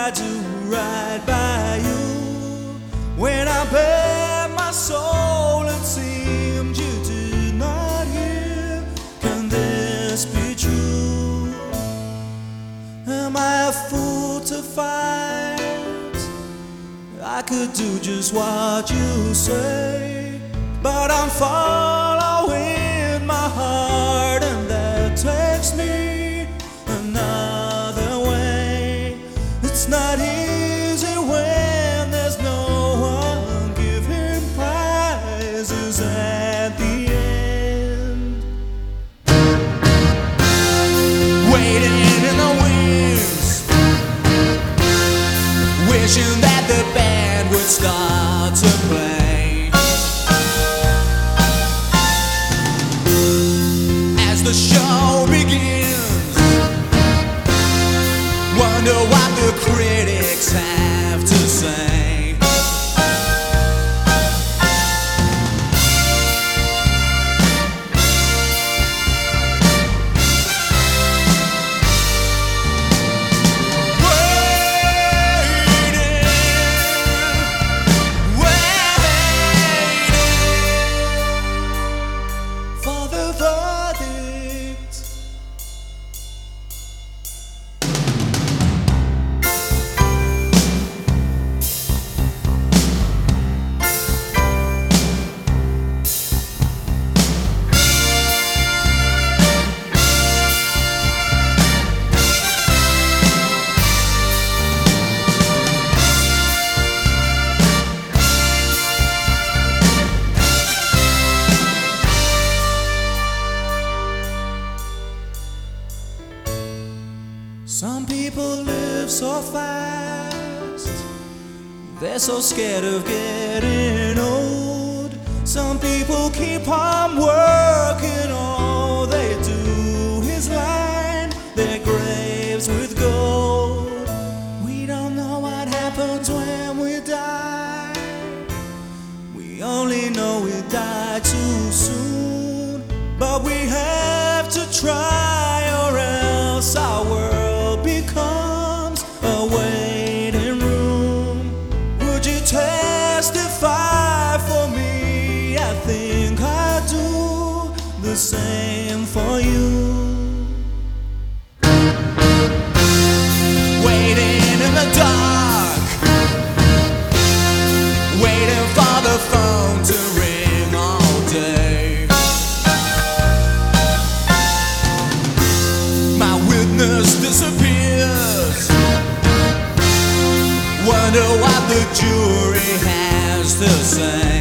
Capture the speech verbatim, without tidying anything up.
I do right by you. When I bare my soul, it seemed you did not hear. Can this be true? Am I a fool to fight? I could do just what you say, but I'm following my heart, and that takes me another way. It's not easy when there's no one giving prizes at the end. Waiting in the wings, wishing that the band would start to play. As the show begins, wonder what the critics have to say. Some people live so fast, they're so scared of getting old. Some people keep on working, all they do is line their graves with gold. We don't know what happens when we die, we only know we die too soon. But we have to try, or else our world becomes a waiting room. Would you testify for me? I think I do the same for you. Waiting in the dark, waiting for the phone to ring all day. My witness disappears, wonder what the jury has to say.